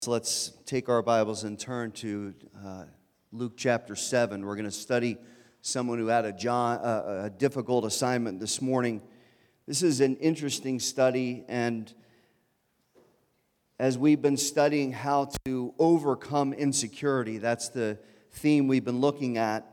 So let's take our Bibles and turn to Luke chapter 7. We're going to study someone who had a difficult assignment this morning. This is an interesting study, and as we've been studying how to overcome insecurity, that's the theme we've been looking at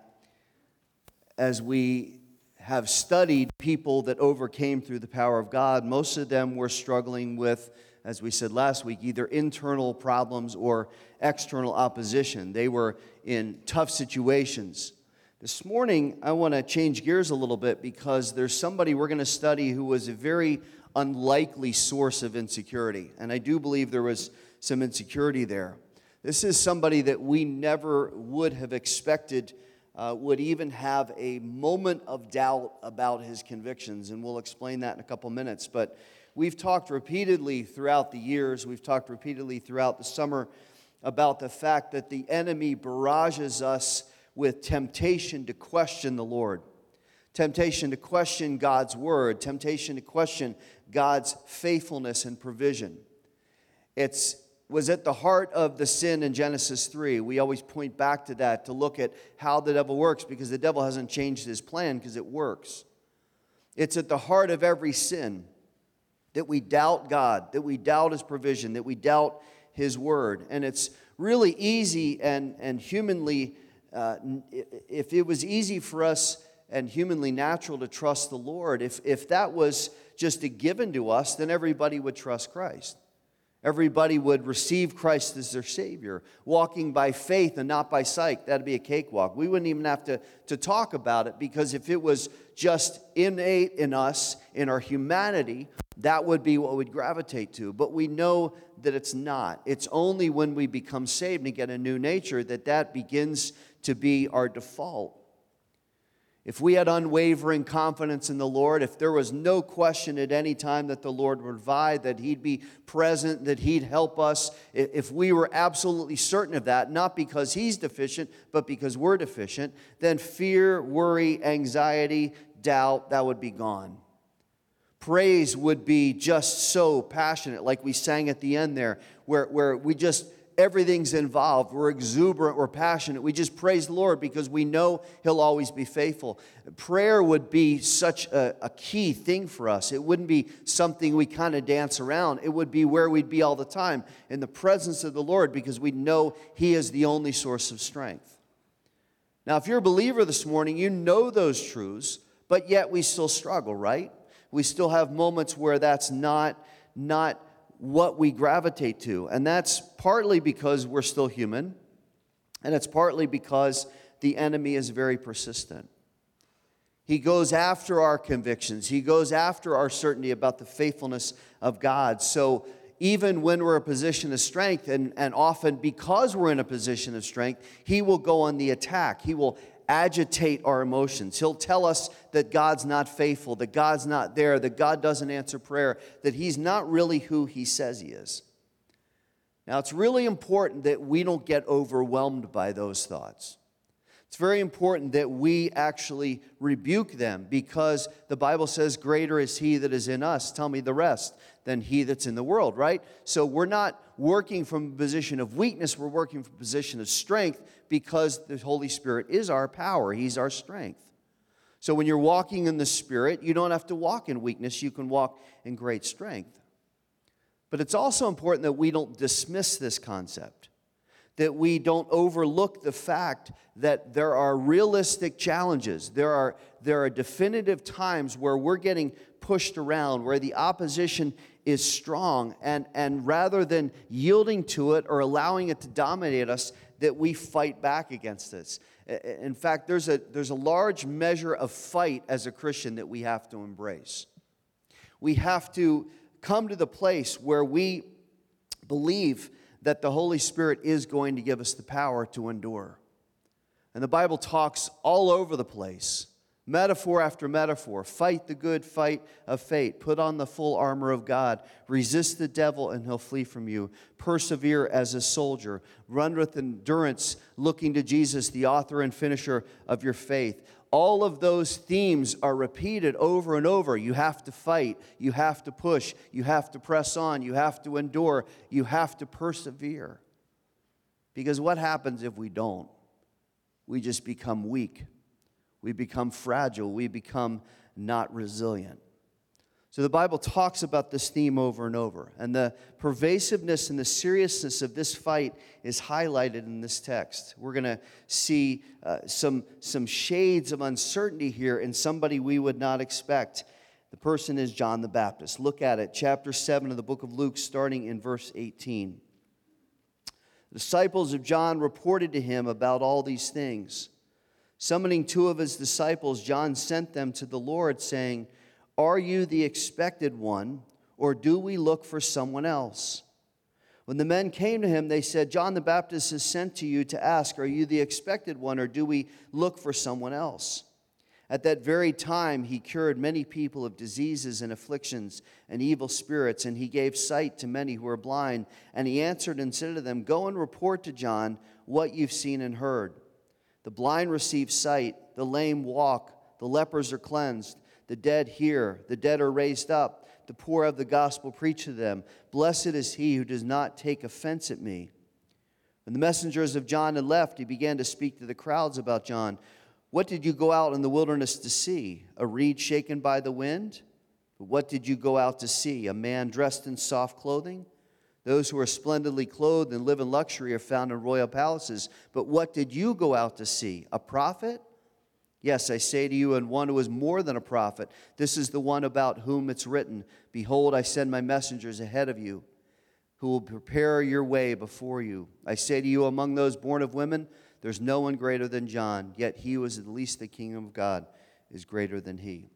as we have studied people that overcame through the power of God. Most of them were struggling with, as we said last week, either internal problems or external opposition. They were in tough situations. This morning, I want to change gears a little bit because there's somebody we're going to study who was a very unlikely source of insecurity. And I do believe there was some insecurity there. This is somebody that we never would have expected would even have a moment of doubt about his convictions. And we'll explain that in a couple minutes. But we've talked repeatedly throughout the years, we've talked repeatedly throughout the summer about the fact that the enemy barrages us with temptation to question the Lord, temptation to question God's word, temptation to question God's faithfulness and provision. It was at the heart of the sin in Genesis 3. We always point back to that to look at how the devil works, because the devil hasn't changed his plan because it works. It's at the heart of every sin that we doubt God, that we doubt His provision, that we doubt His word. And it's really easy and humanly, if it was easy for us and humanly natural to trust the Lord, if that was just a given to us, then everybody would trust Christ. Everybody would receive Christ as their Savior, walking by faith and not by sight. That'd be a cakewalk. We wouldn't even have to talk about it, because if it was just innate in us, in our humanity, that would be what we'd gravitate to. But we know that it's not. It's only when we become saved and get a new nature that begins to be our default. If we had unwavering confidence in the Lord, if there was no question at any time that the Lord would provide, that He'd be present, that He'd help us, if we were absolutely certain of that, not because He's deficient, but because we're deficient, then fear, worry, anxiety, doubt, that would be gone. Praise would be just so passionate, like we sang at the end there, where we just, everything's involved. We're exuberant, we're passionate. We just praise the Lord because we know He'll always be faithful. Prayer would be such a key thing for us. It wouldn't be something we kind of dance around. It would be where we'd be all the time, in the presence of the Lord, because we know He is the only source of strength. Now, if you're a believer this morning, you know those truths, but yet we still struggle, right? We still have moments where that's not what we gravitate to. And that's partly because we're still human, and it's partly because the enemy is very persistent. He goes after our convictions. He goes after our certainty about the faithfulness of God. So even when we're in a position of strength, and often because we're in a position of strength, he will go on the attack. He will agitate our emotions. He'll tell us that God's not faithful, that God's not there, that God doesn't answer prayer, that He's not really who He says He is. Now, it's really important that we don't get overwhelmed by those thoughts. It's very important that we actually rebuke them, because the Bible says, greater is He that is in us, tell me the rest, than he that's in the world, right? So we're not working from a position of weakness, we're working from a position of strength, because the Holy Spirit is our power. He's our strength. So when you're walking in the Spirit, you don't have to walk in weakness, you can walk in great strength. But it's also important that we don't dismiss this concept, that we don't overlook the fact that there are realistic challenges. There are definitive times where we're getting pushed around, where the opposition is strong, and rather than yielding to it or allowing it to dominate us, that we fight back against this. In fact, there's a large measure of fight as a Christian that we have to embrace. We have to come to the place where we believe that the Holy Spirit is going to give us the power to endure. And the Bible talks all over the place, metaphor after metaphor. Fight the good fight of faith. Put on the full armor of God. Resist the devil and he'll flee from you. Persevere as a soldier. Run with endurance, looking to Jesus, the author and finisher of your faith. all of those themes are repeated over and over. You have to fight, you have to push, you have to press on, you have to endure, you have to persevere. Because what happens if we don't? We just become weak. We become fragile. We become not resilient. So the Bible talks about this theme over and over. And the pervasiveness and the seriousness of this fight is highlighted in this text. We're going to see some shades of uncertainty here in somebody we would not expect. The person is John the Baptist. Look at it, chapter 7 of the book of Luke, starting in verse 18. The disciples of John reported to him about all these things. Summoning 2 of his disciples, John sent them to the Lord, saying, "Are you the expected one, or do we look for someone else?" When the men came to him, they said, "John the Baptist is sent to you to ask, 'Are you the expected one, or do we look for someone else?'" At that very time, he cured many people of diseases and afflictions and evil spirits, and he gave sight to many who were blind. And he answered and said to them, "Go and report to John what you've seen and heard. The blind receive sight, the lame walk, the lepers are cleansed, the dead hear, the dead are raised up, the poor have the gospel preached to them. Blessed is he who does not take offense at me." When the messengers of John had left, he began to speak to the crowds about John. "What did you go out in the wilderness to see? A reed shaken by the wind? But what did you go out to see? A man dressed in soft clothing? Those who are splendidly clothed and live in luxury are found in royal palaces. But what did you go out to see? A prophet? Yes, I say to you, and one who is more than a prophet. This is the one about whom it's written, 'Behold, I send my messengers ahead of you, who will prepare your way before you.' I say to you, among those born of women, there's no one greater than John, yet he who is the least in the kingdom of God is greater than he."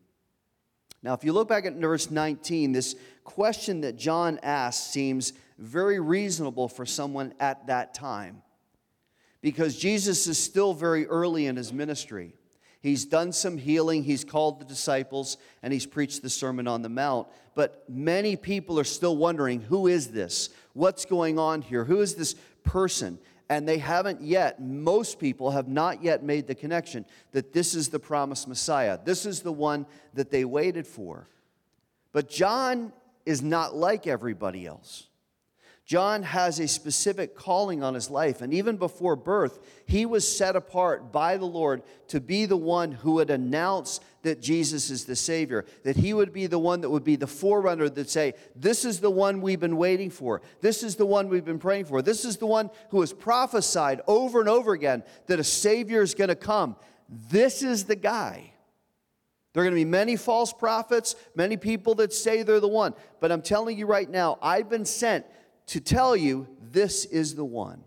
Now, if you look back at verse 19, this question that John asks seems very reasonable for someone at that time, because Jesus is still very early in his ministry. He's done some healing, he's called the disciples, and he's preached the Sermon on the Mount. But many people are still wondering, who is this? What's going on here? Who is this person? And they haven't yet, most people have not yet made the connection that this is the promised Messiah. This is the one that they waited for. But John is not like everybody else. John has a specific calling on his life, and even before birth, he was set apart by the Lord to be the one who would announce that Jesus is the Savior, that he would be the one that would be the forerunner that say, "This is the one we've been waiting for. This is the one we've been praying for. This is the one who has prophesied over and over again that a Savior is going to come. This is the guy." There are going to be many false prophets, many people that say they're the one. But I'm telling you right now, I've been sent to tell you this is the one.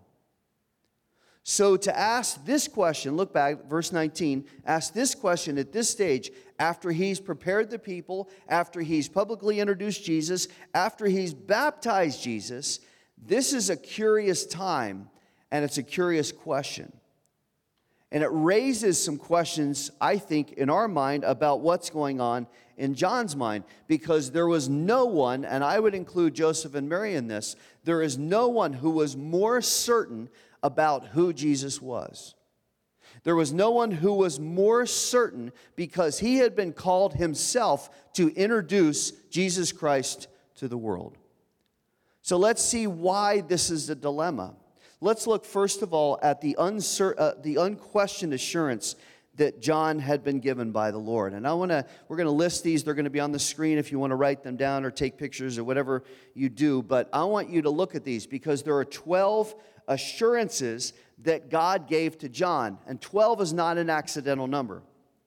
So to ask this question, look back, verse 19, ask this question at this stage, after he's prepared the people, after he's publicly introduced Jesus, after he's baptized Jesus, this is a curious time, and it's a curious question. And it raises some questions, I think, in our mind about what's going on in John's mind, because there was no one, and I would include Joseph and Mary in this, there is no one who was more certain about who Jesus was. There was no one who was more certain, because he had been called himself to introduce Jesus Christ to the world. So let's see why this is a dilemma. Let's look first of all at the unquestioned assurance that John had been given by the Lord. And we're going to list these. They're going to be on the screen if you want to write them down or take pictures or whatever you do. But I want you to look at these, because there are 12 assurances that God gave to John. And 12 is not an accidental number.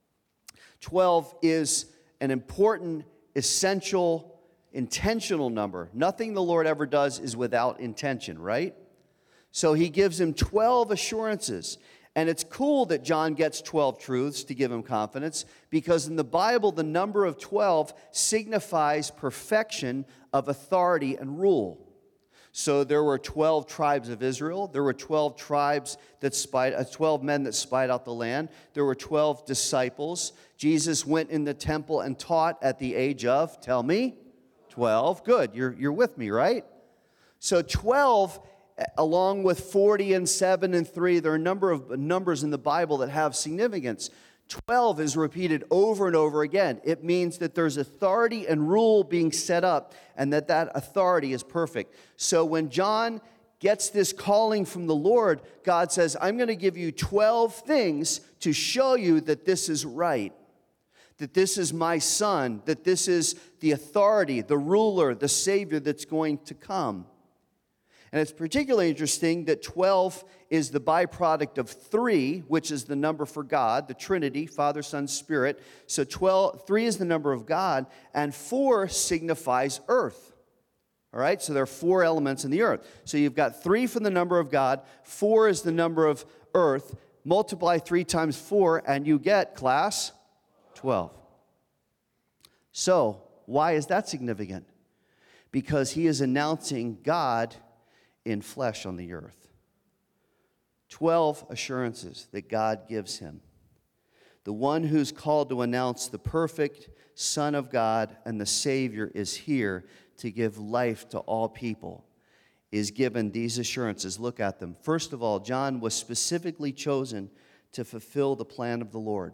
12 is an important, essential, intentional number. Nothing the Lord ever does is without intention, right? So he gives him 12 assurances. And it's cool that John gets 12 truths to give him confidence, because in the Bible, the number of 12 signifies perfection of authority and rule. So there were 12 tribes of Israel. There were 12 tribes that 12 men that spied out the land. There were 12 disciples. Jesus went in the temple and taught at the age of, tell me, 12. Good, you're with me, right? So 12, along with 40 and 7 and 3, there are a number of numbers in the Bible that have significance. 12 is repeated over and over again. It means that there's authority and rule being set up, and that authority is perfect. So when John gets this calling from the Lord, God says, I'm going to give you 12 things to show you that this is right, that this is my son, that this is the authority, the ruler, the Savior that's going to come. And it's particularly interesting that 12 is the byproduct of 3, which is the number for God, the Trinity, Father, Son, Spirit. So 3 is the number of God, and 4 signifies earth. All right, so there are 4 elements in the earth. So you've got 3 for the number of God, 4 is the number of earth. Multiply 3 times 4, and you get, class, 12. So, why is that significant? Because he is announcing God in flesh on the earth. 12 assurances that God gives him. The one who's called to announce the perfect Son of God and the Savior is here to give life to all people, is given these assurances. Look at them. First of all, John was specifically chosen to fulfill the plan of the Lord.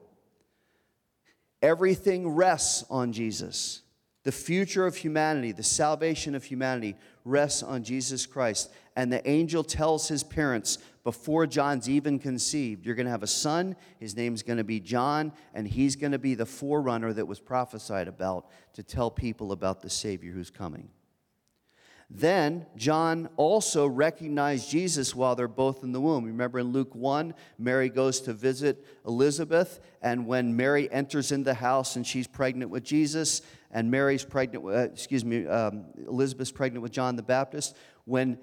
Everything rests on Jesus. The future of humanity, the salvation of humanity rests on Jesus Christ. And the angel tells his parents before John's even conceived, you're going to have a son, his name's going to be John, and he's going to be the forerunner that was prophesied about to tell people about the Savior who's coming. Then John also recognized Jesus while they're both in the womb. Remember in Luke 1, Mary goes to visit Elizabeth, and when Mary enters in the house and she's pregnant with Jesus, and Mary's pregnant with, Elizabeth's pregnant with John the Baptist, when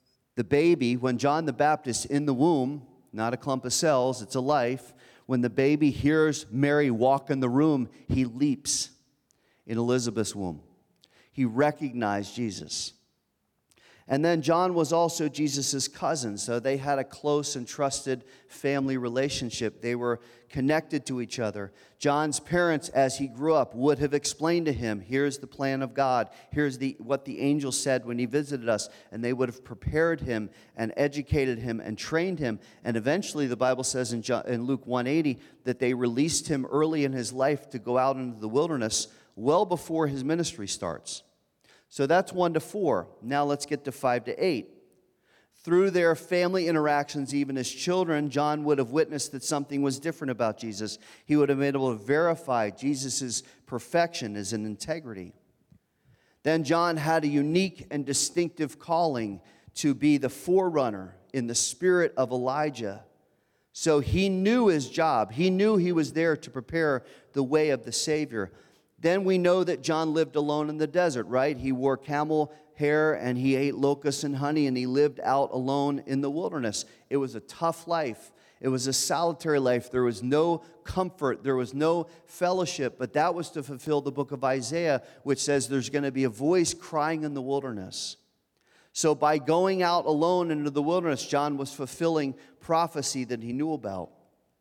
John the Baptist in the womb, not a clump of cells, it's a life, when the baby hears Mary walk in the room, he leaps in Elizabeth's womb. He recognized Jesus. And then John was also Jesus' cousin, so they had a close and trusted family relationship. They were connected to each other. John's parents, as he grew up, would have explained to him, here's the plan of God, here's what the angel said when he visited us, and they would have prepared him and educated him and trained him. And eventually, the Bible says in Luke 180 that they released him early in his life to go out into the wilderness well before his ministry starts. So that's 1 to 4. Now let's get to 5 to 8. Through their family interactions, even as children, John would have witnessed that something was different about Jesus. He would have been able to verify Jesus' perfection, his integrity. Then John had a unique and distinctive calling to be the forerunner in the spirit of Elijah. So he knew his job. He knew he was there to prepare the way of the Savior. Then we know that John lived alone in the desert, right? He wore camel hair and he ate locusts and honey and he lived out alone in the wilderness. It was a tough life. It was a solitary life. There was no comfort. There was no fellowship. But that was to fulfill the book of Isaiah, which says there's going to be a voice crying in the wilderness. So by going out alone into the wilderness, John was fulfilling prophecy that he knew about.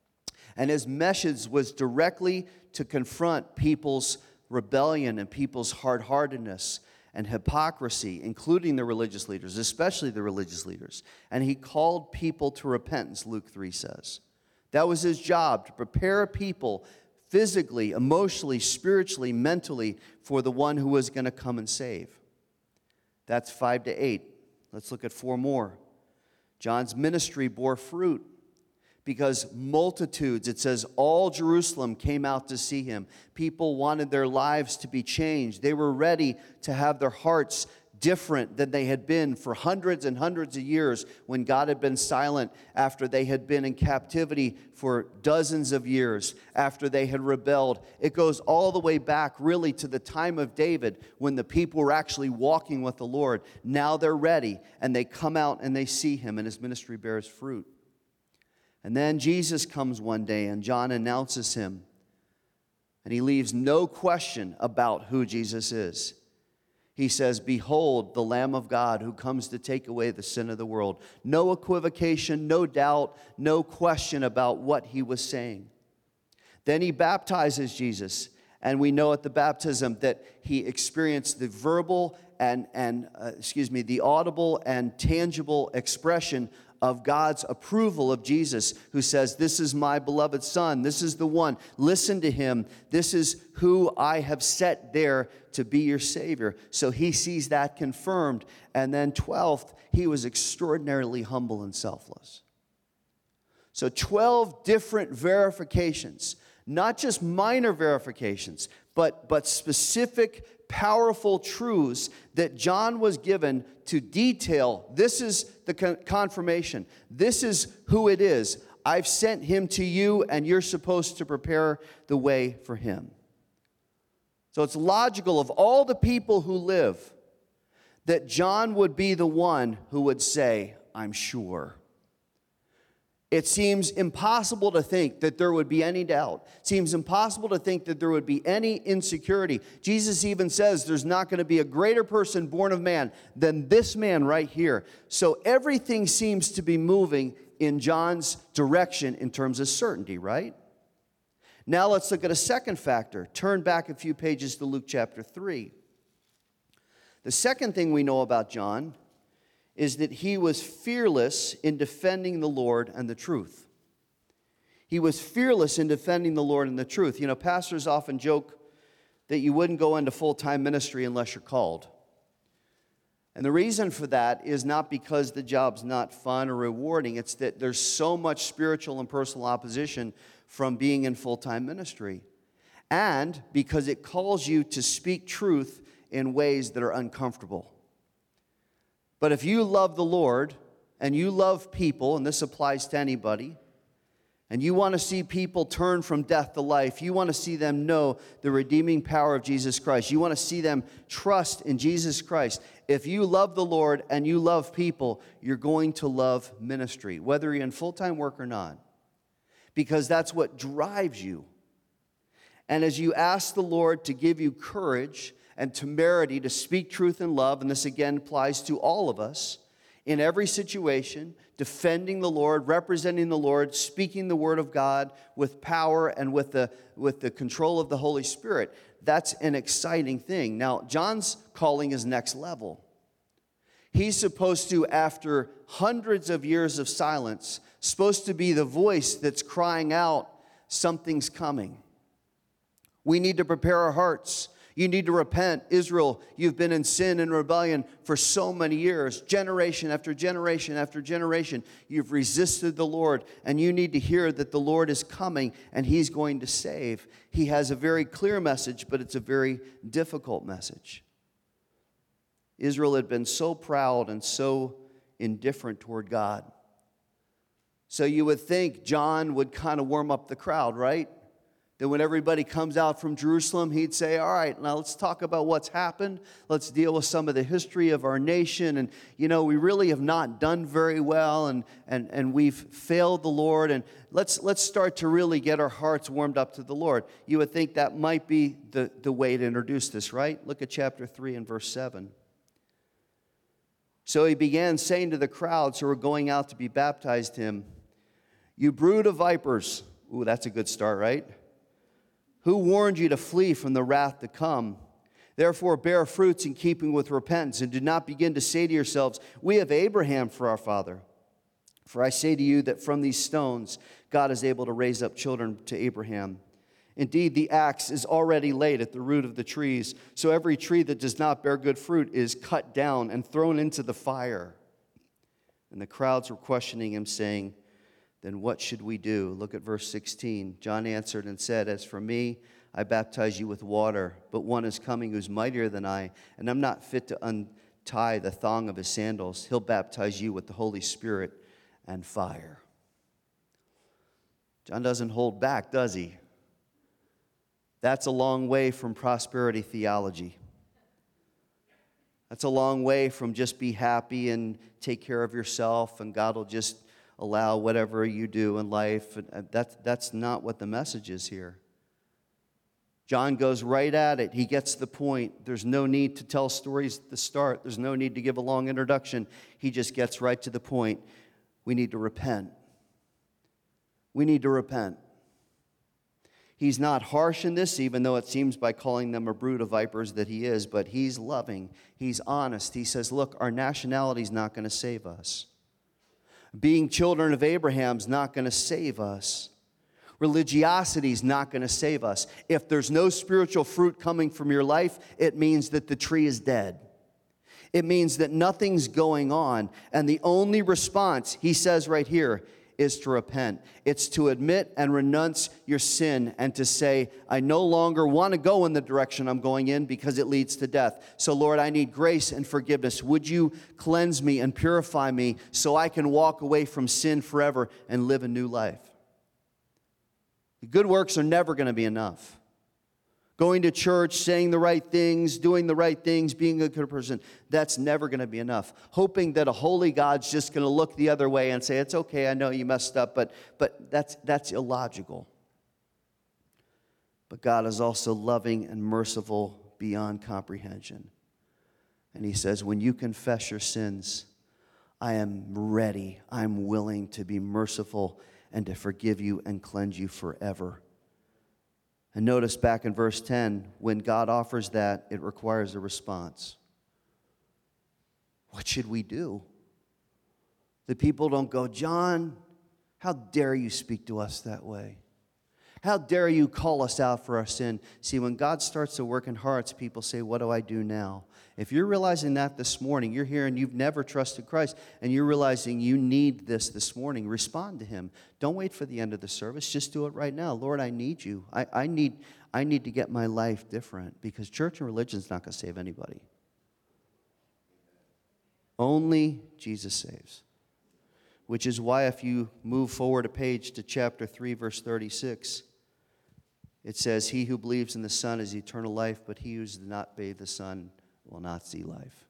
And his message was directly to confront people's rebellion and people's hard-heartedness and hypocrisy, including the religious leaders, especially the religious leaders. And he called people to repentance, Luke 3 says. That was his job, to prepare people physically, emotionally, spiritually, mentally for the one who was going to come and save. That's 5 to 8. Let's look at 4 more. John's ministry bore fruit. Because multitudes, it says, all Jerusalem came out to see him. People wanted their lives to be changed. They were ready to have their hearts different than they had been for hundreds and hundreds of years when God had been silent, after they had been in captivity for dozens of years, after they had rebelled. It goes all the way back really to the time of David when the people were actually walking with the Lord. Now they're ready and they come out and they see him and his ministry bears fruit. And then Jesus comes one day and John announces him. And he leaves no question about who Jesus is. He says, behold, the Lamb of God who comes to take away the sin of the world. No equivocation, no doubt, no question about what he was saying. Then he baptizes Jesus. And we know at the baptism that he experienced the verbal the audible and tangible expression of God's approval of Jesus, who says, "This is my beloved Son. This is the one. Listen to him. This is who I have set there to be your Savior." So he sees that confirmed. And then 12th, he was extraordinarily humble and selfless. So 12 different verifications, not just minor verifications, but specific, powerful truths that John was given to detail. This is the confirmation. This is who it is. I've sent him to you, and you're supposed to prepare the way for him. So it's logical of all the people who live that John would be the one who would say, "I'm sure." It seems impossible to think that there would be any doubt. It seems impossible to think that there would be any insecurity. Jesus even says there's not going to be a greater person born of man than this man right here. So everything seems to be moving in John's direction in terms of certainty, right? Now let's look at a second factor. Turn back a few pages to Luke chapter 3. The second thing we know about John is that he was fearless in defending the Lord and the truth. He was fearless in defending the Lord and the truth. You know, pastors often joke that you wouldn't go into full-time ministry unless you're called. And the reason for that is not because the job's not fun or rewarding. It's that there's so much spiritual and personal opposition from being in full-time ministry. And because it calls you to speak truth in ways that are uncomfortable. But if you love the Lord and you love people, and this applies to anybody, and you want to see people turn from death to life, you want to see them know the redeeming power of Jesus Christ, you want to see them trust in Jesus Christ, if you love the Lord and you love people, you're going to love ministry, whether you're in full-time work or not, because that's what drives you. And as you ask the Lord to give you courage and temerity to speak truth in love, and this again applies to all of us, in every situation, defending the Lord, representing the Lord, speaking the word of God with power and with the control of the Holy Spirit. That's an exciting thing. Now, John's calling is next level. He's supposed to, after hundreds of years of silence, supposed to be the voice that's crying out, something's coming. We need to prepare our hearts. You need to repent. Israel, you've been in sin and rebellion for so many years. Generation after generation after generation, you've resisted the Lord, and you need to hear that the Lord is coming and he's going to save. He has a very clear message, but it's a very difficult message. Israel had been so proud and so indifferent toward God. So you would think John would kind of warm up the crowd, right? That when everybody comes out from Jerusalem, he'd say, all right, now let's talk about what's happened. Let's deal with some of the history of our nation. And, you know, we really have not done very well, and we've failed the Lord. And let's start to really get our hearts warmed up to the Lord. You would think that might be the way to introduce this, right? Look at chapter 3 and verse 7. So he began saying to the crowds who were going out to be baptized him, "You brood of vipers." Ooh, that's a good start, right? "Who warned you to flee from the wrath to come? Therefore bear fruits in keeping with repentance, and do not begin to say to yourselves, 'We have Abraham for our father.' For I say to you that from these stones God is able to raise up children to Abraham. Indeed, the axe is already laid at the root of the trees, so every tree that does not bear good fruit is cut down and thrown into the fire." And the crowds were questioning him, saying, "Then what should we do?" Look at verse 16. John answered and said, "As for me, I baptize you with water, but one is coming who's mightier than I, and I'm not fit to untie the thong of his sandals. He'll baptize you with the Holy Spirit and fire." John doesn't hold back, does he? That's a long way from prosperity theology. That's a long way from just be happy and take care of yourself, and God will just allow whatever you do in life. That's not what the message is here. John goes right at it. He gets the point. There's no need to tell stories at the start. There's no need to give a long introduction. He just gets right to the point. We need to repent. We need to repent. He's not harsh in this, even though it seems by calling them a brood of vipers that he is, but he's loving. He's honest. He says, look, our nationality is not going to save us. Being children of Abraham's not going to save us. Religiosity is not going to save us. If there's no spiritual fruit coming from your life, it means that the tree is dead. It means that nothing's going on. And the only response, he says right here, is to repent. It's to admit and renounce your sin and to say, I no longer want to go in the direction I'm going in because it leads to death. So Lord, I need grace and forgiveness. Would you cleanse me and purify me so I can walk away from sin forever and live a new life? The good works are never going to be enough. Going to church, saying the right things, doing the right things, being a good person, that's never going to be enough. Hoping that a holy God's just going to look the other way and say, it's okay, I know you messed up, but that's illogical. But God is also loving and merciful beyond comprehension. And he says, when you confess your sins, I am ready, I'm willing to be merciful and to forgive you and cleanse you forever. And notice back in verse 10, when God offers that, it requires a response. What should we do? The people don't go, John, how dare you speak to us that way? How dare you call us out for our sin? See, when God starts to work in hearts, people say, what do I do now? If you're realizing that this morning, you're here and you've never trusted Christ, and you're realizing you need this morning, respond to him. Don't wait for the end of the service. Just do it right now. Lord, I need you. I need to get my life different, because church and religion is not going to save anybody. Only Jesus saves. Which is why if you move forward a page to chapter 3, verse 36, it says, he who believes in the Son has eternal life, but he who does not obey the Son will not see life.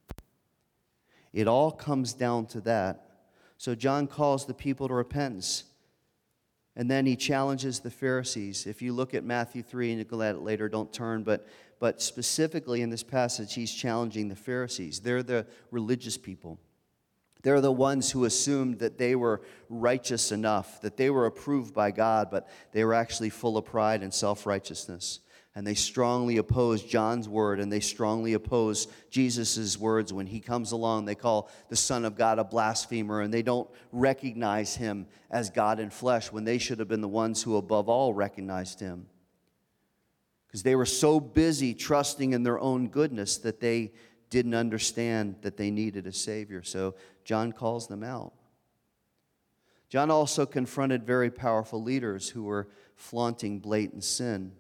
It all comes down to that. So John calls the people to repentance. And then he challenges the Pharisees. If you look at Matthew 3, and you can look at it later, don't turn, but specifically in this passage, he's challenging the Pharisees. They're the religious people. They're the ones who assumed that they were righteous enough, that they were approved by God, but they were actually full of pride and self-righteousness. And they strongly oppose John's word, and they strongly oppose Jesus' words. When he comes along, they call the Son of God a blasphemer, and they don't recognize him as God in flesh, when they should have been the ones who above all recognized him. Because they were so busy trusting in their own goodness that they didn't understand that they needed a Savior. So John calls them out. John also confronted very powerful leaders who were flaunting blatant sin.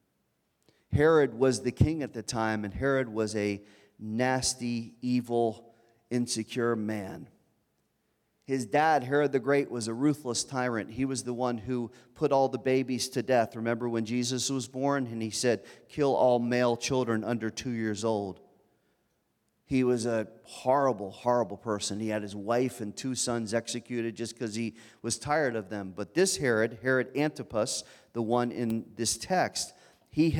Herod was the king at the time, and Herod was a nasty, evil, insecure man. His dad, Herod the Great, was a ruthless tyrant. He was the one who put all the babies to death. Remember when Jesus was born? And he said, kill all male children under 2 years old. He was a horrible, horrible person. He had his wife and 2 sons executed just because he was tired of them. But this Herod Antipas, the one in this text, he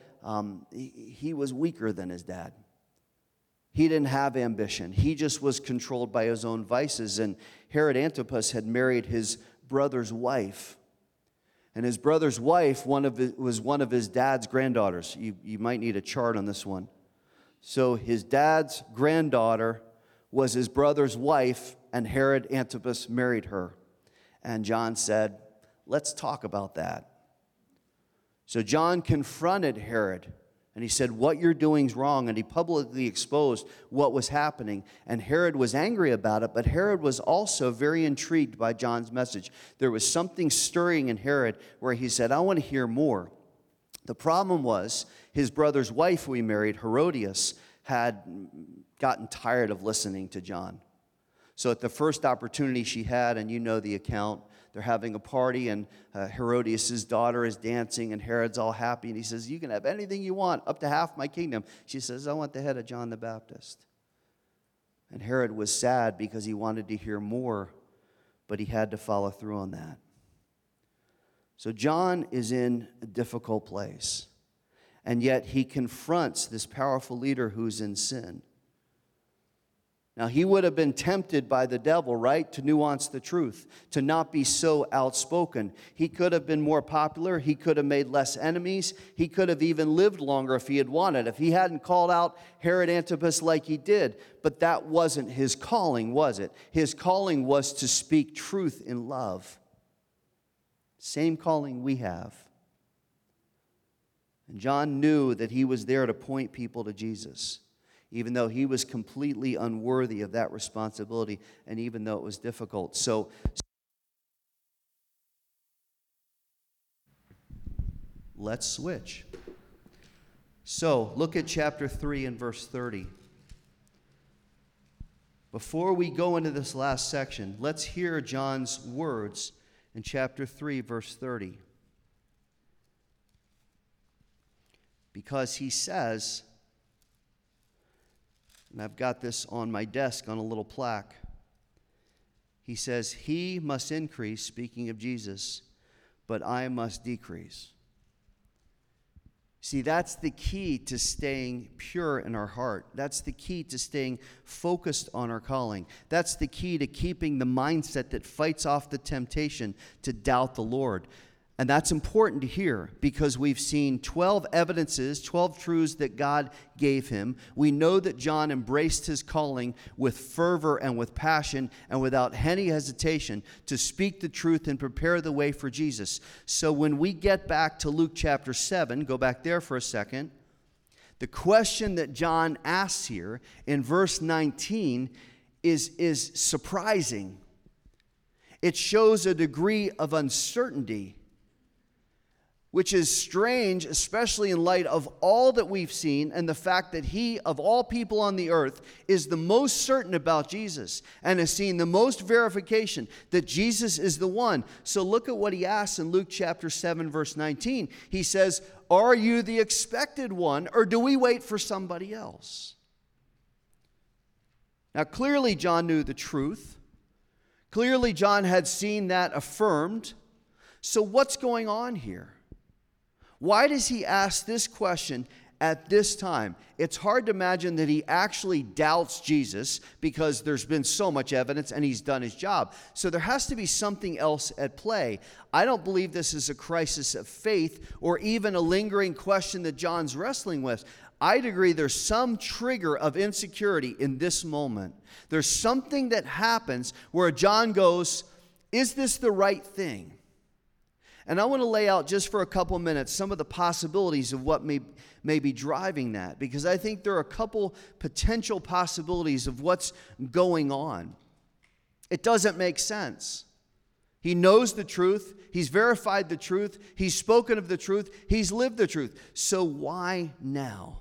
was weaker than his dad. He didn't have ambition. He just was controlled by his own vices. And Herod Antipas had married his brother's wife. And his brother's wife was one of his dad's granddaughters. You might need a chart on this one. So his dad's granddaughter was his brother's wife, and Herod Antipas married her. And John said, let's talk about that. So John confronted Herod, and he said, what you're doing is wrong, and he publicly exposed what was happening. And Herod was angry about it, but Herod was also very intrigued by John's message. There was something stirring in Herod where he said, I want to hear more. The problem was his brother's wife, who he married, Herodias, had gotten tired of listening to John. So at the first opportunity she had, and you know the account, they're having a party, and Herodias' daughter is dancing, and Herod's all happy, and he says, you can have anything you want, up to half my kingdom. She says, I want the head of John the Baptist. And Herod was sad because he wanted to hear more, but he had to follow through on that. So John is in a difficult place, and yet he confronts this powerful leader who's in sin. Now, he would have been tempted by the devil, right, to nuance the truth, to not be so outspoken. He could have been more popular. He could have made less enemies. He could have even lived longer if he had wanted, if he hadn't called out Herod Antipas like he did. But that wasn't his calling, was it? His calling was to speak truth in love. Same calling we have. And John knew that he was there to point people to Jesus, even though he was completely unworthy of that responsibility, and even though it was difficult. So let's switch. So look at chapter 3 and verse 30. Before we go into this last section, let's hear John's words in chapter 3, verse 30. Because he says, and I've got this on my desk on a little plaque. He says, he must increase, speaking of Jesus, but I must decrease. See, that's the key to staying pure in our heart. That's the key to staying focused on our calling. That's the key to keeping the mindset that fights off the temptation to doubt the Lord. And that's important to hear because we've seen 12 evidences, 12 truths that God gave him. We know that John embraced his calling with fervor and with passion and without any hesitation to speak the truth and prepare the way for Jesus. So when we get back to Luke chapter 7, go back there for a second, the question that John asks here in verse 19 is surprising. It shows a degree of uncertainty, which is strange, especially in light of all that we've seen and the fact that he, of all people on the earth, is the most certain about Jesus and has seen the most verification that Jesus is the one. So look at what he asks in Luke chapter 7, verse 19. He says, are you the expected one, or do we wait for somebody else? Now, clearly John knew the truth. Clearly John had seen that affirmed. So what's going on here? Why does he ask this question at this time? It's hard to imagine that he actually doubts Jesus because there's been so much evidence and he's done his job. So there has to be something else at play. I don't believe this is a crisis of faith or even a lingering question that John's wrestling with. I'd agree there's some trigger of insecurity in this moment. There's something that happens where John goes, is this the right thing? And I want to lay out just for a couple minutes some of the possibilities of what may be driving that, because I think there are a couple potential possibilities of what's going on. It doesn't make sense. He knows the truth. He's verified the truth. He's spoken of the truth. He's lived the truth. So why now?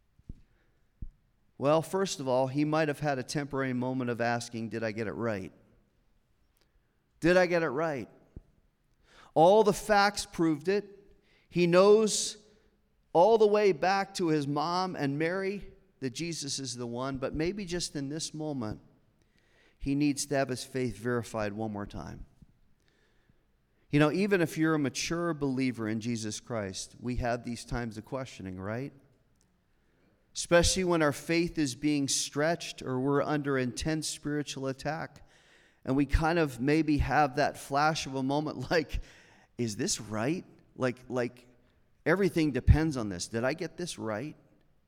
Well, first of all, he might have had a temporary moment of asking, did I get it right? Did I get it right? All the facts proved it. He knows all the way back to his mom and Mary that Jesus is the one, but maybe just in this moment, he needs to have his faith verified one more time. You know, even if you're a mature believer in Jesus Christ, we have these times of questioning, right? Especially when our faith is being stretched or we're under intense spiritual attack, and we kind of maybe have that flash of a moment like, is this right? Like everything depends on this. Did I get this right?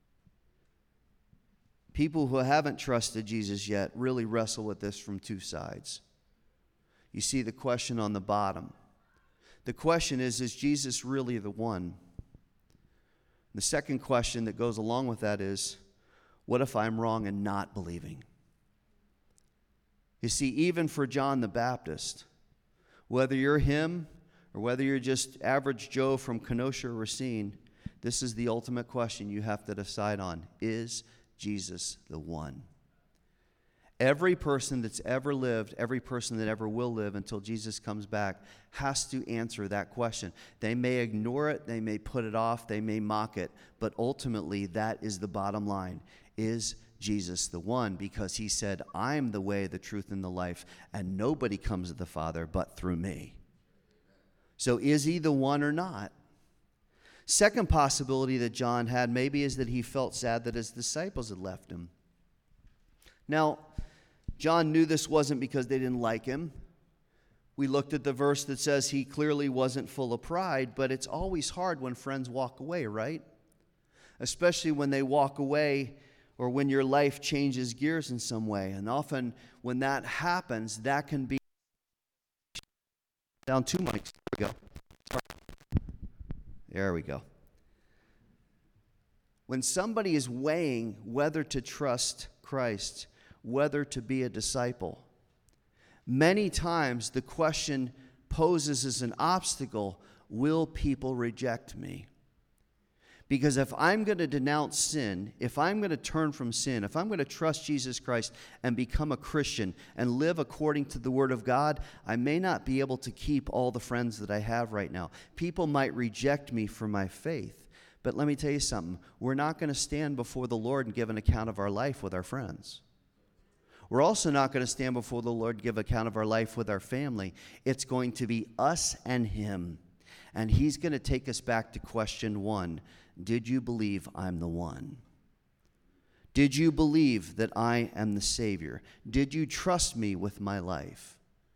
People who haven't trusted Jesus yet really wrestle with this from two sides. You see the question on the bottom. The question is Jesus really the one? The second question that goes along with that is, what if I'm wrong in not believing? You see, even for John the Baptist, whether you're him or whether you're just average Joe from Kenosha or Racine, this is the ultimate question you have to decide on. Is Jesus the one? Every person that's ever lived, every person that ever will live until Jesus comes back has to answer that question. They may ignore it, they may put it off, they may mock it, but ultimately that is the bottom line. Is Jesus the one? Because he said, I'm the way, the truth, and the life, and nobody comes to the Father but through me. So is he the one or not? Second possibility that John had maybe is that he felt sad that his disciples had left him. Now, John knew this wasn't because they didn't like him. We looked at the verse that says he clearly wasn't full of pride, but it's always hard when friends walk away, right? Especially when they walk away or when your life changes gears in some way. And often when that happens, that can be down 2 mics. There we go. There we go. When somebody is weighing whether to trust Christ, whether to be a disciple, many times the question poses as an obstacle, will people reject me? Because if I'm going to denounce sin, if I'm going to turn from sin, if I'm going to trust Jesus Christ and become a Christian and live according to the Word of God, I may not be able to keep all the friends that I have right now. People might reject me for my faith. But let me tell you something. We're not going to stand before the Lord and give an account of our life with our friends. We're also not going to stand before the Lord and give account of our life with our family. It's going to be us and Him. And He's going to take us back to question 1. Did you believe I'm the one? Did you believe that I am the Savior? Did you trust me with my life?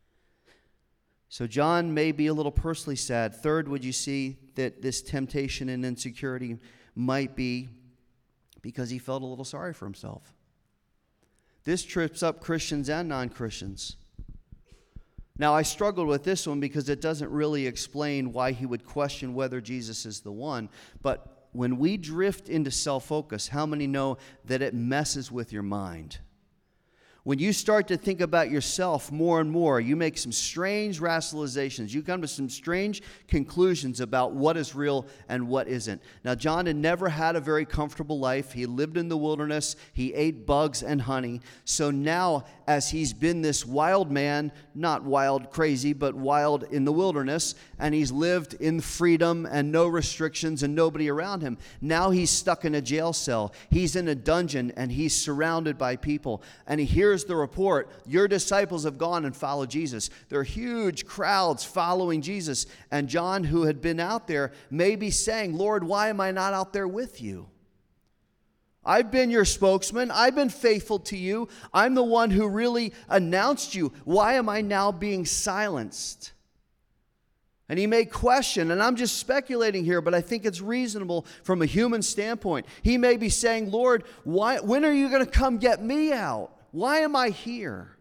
So John may be a little personally sad. Third, would you see that this temptation and insecurity might be because he felt a little sorry for himself? This trips up Christians and non-Christians. Now, I struggled with this one because it doesn't really explain why he would question whether Jesus is the one. But when we drift into self-focus, how many know that it messes with your mind? When you start to think about yourself more and more, you make some strange rationalizations. You come to some strange conclusions about what is real and what isn't. Now, John had never had a very comfortable life. He lived in the wilderness. He ate bugs and honey. So now, as he's been this wild man, not wild crazy, but wild in the wilderness, and he's lived in freedom and no restrictions and nobody around him, now he's stuck in a jail cell. He's in a dungeon, and he's surrounded by people. And he hears the report, your disciples have gone and followed Jesus. There are huge crowds following Jesus. And John, who had been out there, may be saying, Lord, why am I not out there with you? I've been your spokesman. I've been faithful to you. I'm the one who really announced you. Why am I now being silenced? And he may question, and I'm just speculating here, but I think it's reasonable from a human standpoint. He may be saying, Lord, when are you going to come get me out? Why am I here?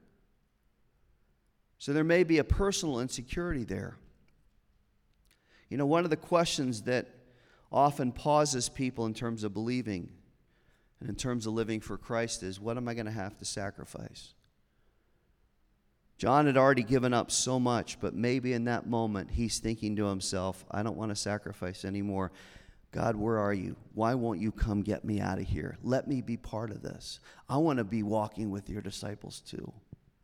So there may be a personal insecurity there. You know, one of the questions that often pauses people in terms of believing and in terms of living for Christ is, what am I going to have to sacrifice? John had already given up so much, but maybe in that moment he's thinking to himself, I don't want to sacrifice anymore. God, where are you? Why won't you come get me out of here? Let me be part of this. I want to be walking with your disciples too.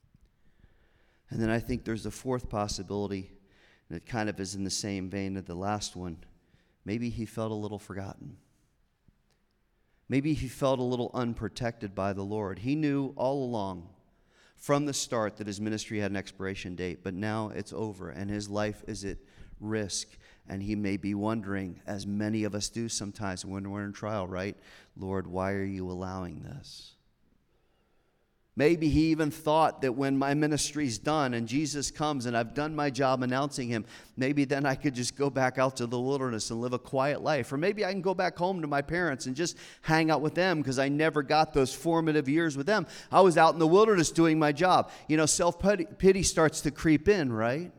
And then I think there's a fourth possibility, and it kind of is in the same vein of the last one. Maybe he felt a little forgotten. Maybe he felt a little unprotected by the Lord. He knew all along from the start that his ministry had an expiration date, but now it's over and his life is at risk. And he may be wondering, as many of us do sometimes when we're in trial, right? Lord, why are you allowing this? Maybe he even thought that when my ministry's done and Jesus comes and I've done my job announcing him, maybe then I could just go back out to the wilderness and live a quiet life. Or maybe I can go back home to my parents and just hang out with them because I never got those formative years with them. I was out in the wilderness doing my job. You know, self-pity starts to creep in, right?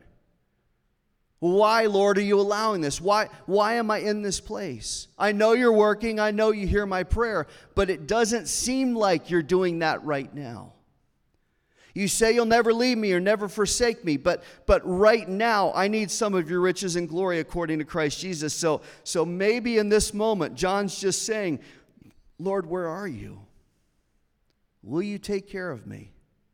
Why, Lord, are you allowing this? Why am I in this place? I know you're working. I know you hear my prayer, but it doesn't seem like you're doing that right now. You say you'll never leave me or never forsake me, but right now I need some of your riches and glory according to Christ Jesus. So maybe in this moment, John's just saying, Lord, where are you? Will you take care of me?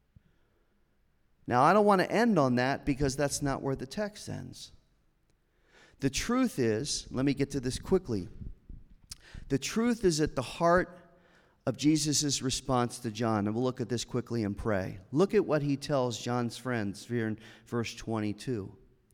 Now, I don't want to end on that because that's not where the text ends. The truth is, let me get to this quickly. The truth is at the heart of Jesus' response to John. And we'll look at this quickly and pray. Look at what he tells John's friends here in verse 22.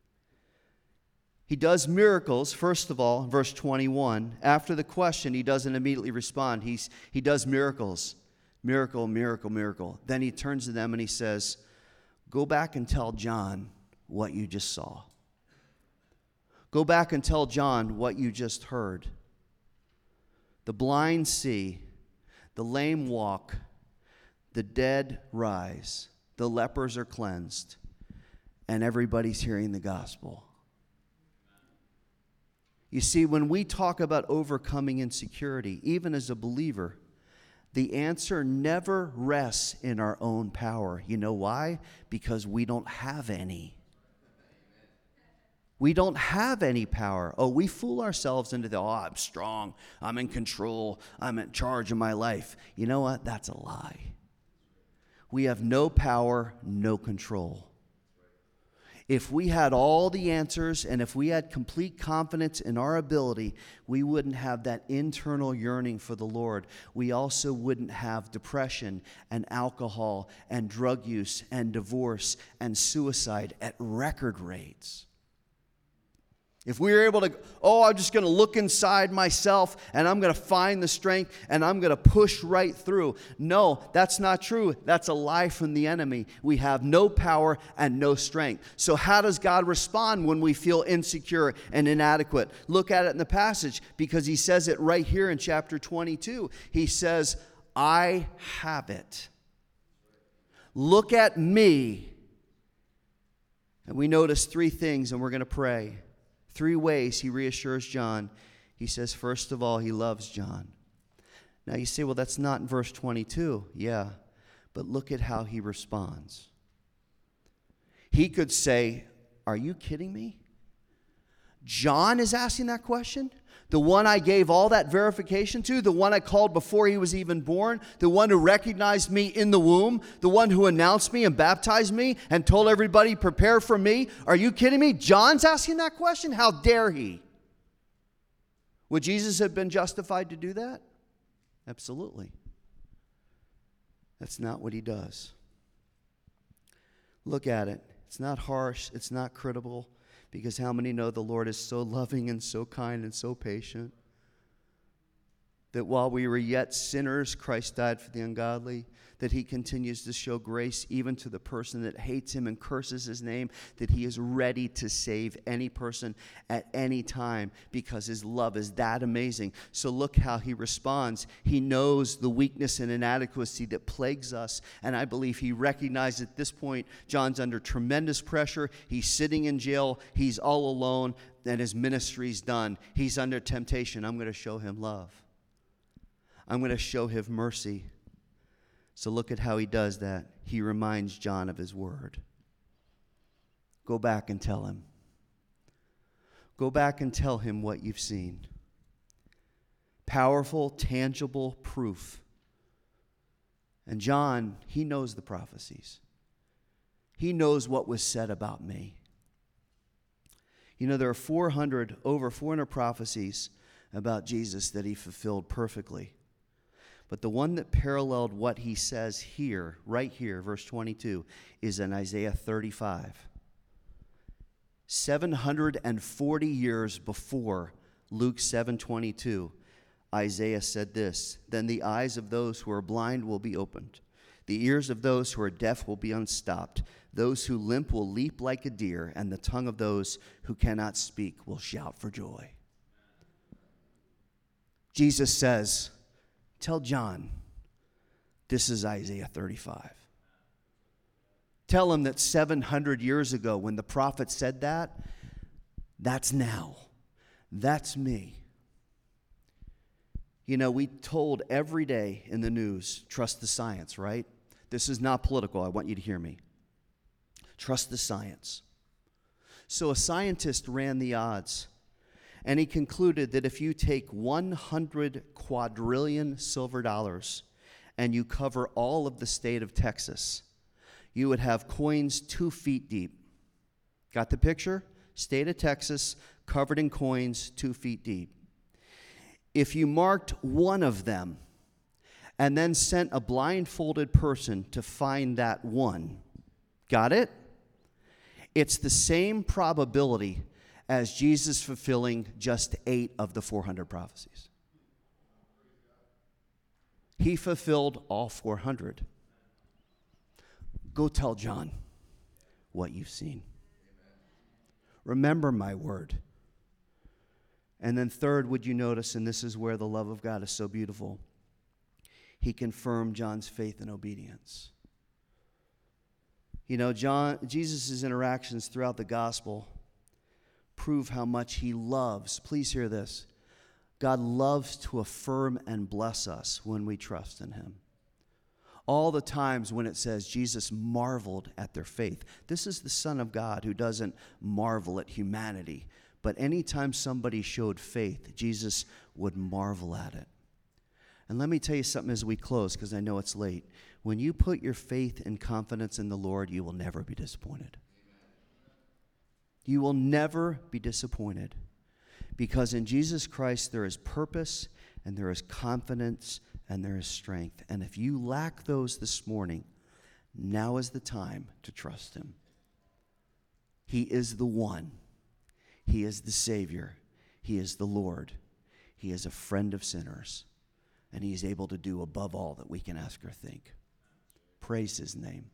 He does miracles, first of all, verse 21. After the question, he doesn't immediately respond. He does miracles. Miracle, miracle, miracle. Then he turns to them and he says, go back and tell John what you just saw. Go back and tell John what you just heard. The blind see, the lame walk, the dead rise, the lepers are cleansed, and everybody's hearing the gospel. You see, when we talk about overcoming insecurity, even as a believer, the answer never rests in our own power. You know why? Because we don't have any. We don't have any power. Oh, we fool ourselves into I'm strong, I'm in control, I'm in charge of my life. You know what? That's a lie. We have no power, no control. If we had all the answers and if we had complete confidence in our ability, we wouldn't have that internal yearning for the Lord. We also wouldn't have depression and alcohol and drug use and divorce and suicide at record rates. If we were able to, I'm just going to look inside myself and I'm going to find the strength and I'm going to push right through. No, that's not true. That's a lie from the enemy. We have no power and no strength. So how does God respond when we feel insecure and inadequate? Look at it in the passage because he says it right here in chapter 22. He says, I have it. Look at me. And we notice three things and we're going to pray. 3 ways he reassures John. He says, first of all, he loves John. Now you say, well, that's not in verse 22. Yeah, but look at how he responds. He could say, are you kidding me? John is asking that question? The one I gave all that verification to, the one I called before he was even born, the one who recognized me in the womb, the one who announced me and baptized me and told everybody, prepare for me. Are you kidding me? John's asking that question? How dare he? Would Jesus have been justified to do that? Absolutely. That's not what he does. Look at it. It's not harsh. It's not critical. Because how many know the Lord is so loving and so kind and so patient that while we were yet sinners, Christ died for the ungodly, that he continues to show grace even to the person that hates him and curses his name, that he is ready to save any person at any time because his love is that amazing. So look how he responds. He knows the weakness and inadequacy that plagues us, and I believe he recognized at this point John's under tremendous pressure. He's sitting in jail. He's all alone, and his ministry's done. He's under temptation. I'm going to show him love. I'm going to show him mercy. So look at how he does that. He reminds John of his word. Go back and tell him. Go back and tell him what you've seen. Powerful, tangible proof. And John, he knows the prophecies. He knows what was said about me. You know, there are over 400 prophecies about Jesus that he fulfilled perfectly. But the one that paralleled what he says here, right here, verse 22, is in Isaiah 35. 740 years before Luke 7:22, Isaiah said this, then the eyes of those who are blind will be opened. The ears of those who are deaf will be unstopped. Those who limp will leap like a deer, and the tongue of those who cannot speak will shout for joy. Jesus says, tell John, this is Isaiah 35. Tell him that 700 years ago when the prophet said that, that's now. That's me. You know, we told every day in the news, trust the science, right? This is not political. I want you to hear me. Trust the science. So a scientist ran the odds. And he concluded that if you take 100 quadrillion silver dollars and you cover all of the state of Texas, you would have coins 2 feet deep. Got the picture? State of Texas covered in coins 2 feet deep. If you marked one of them and then sent a blindfolded person to find that one, got it? It's the same probability as Jesus fulfilling just 8 of the 400 prophecies. He fulfilled all 400. Go tell John what you've seen. Remember my word. And then third, would you notice, and this is where the love of God is so beautiful, he confirmed John's faith and obedience. You know, Jesus' interactions throughout the gospel prove how much he loves. Please hear this. God loves to affirm and bless us when we trust in him. All the times when it says Jesus marveled at their faith. This is the Son of God who doesn't marvel at humanity. But anytime somebody showed faith, Jesus would marvel at it. And let me tell you something as we close, because I know it's late. When you put your faith and confidence in the Lord, you will never be disappointed. You will never be disappointed. Because in Jesus Christ there is purpose, and there is confidence, and there is strength. And if you lack those this morning, now is the time to trust him. He is the one. He is the Savior. He is the Lord. He is a friend of sinners. And he's able to do above all that we can ask or think. Praise his name.